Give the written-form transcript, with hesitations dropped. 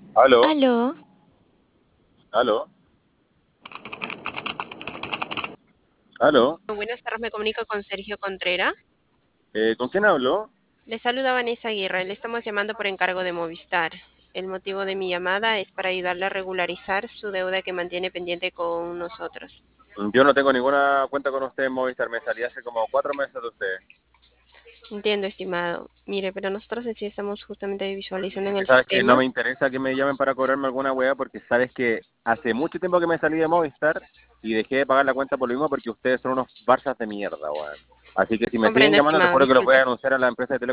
Aló, Aló, aló, aló. Buenas tardes, me comunico con Sergio Contreras. ¿Con quién habló? Le saluda Vanessa Aguirre, le estamos llamando por encargo de Movistar. El motivo de mi llamada es para ayudarle a regularizar su deuda que mantiene pendiente con nosotros. Yo no tengo ninguna cuenta con usted en Movistar. Me salí hace como 4 meses de usted. Entiendo, estimado. Mire, pero nosotros en sí estamos justamente visualizando Es en que el sabes que no sistema. me interesa que me llamen para cobrarme alguna weá porque sabes que hace mucho tiempo que me salí de Movistar y dejé de pagar la cuenta por lo mismo porque ustedes son unos barzas de mierda, weón. Así que si me siguen Comprendo, llamando, te estimado, juro que los voy a disculpe. denunciar a la empresa de teléfono.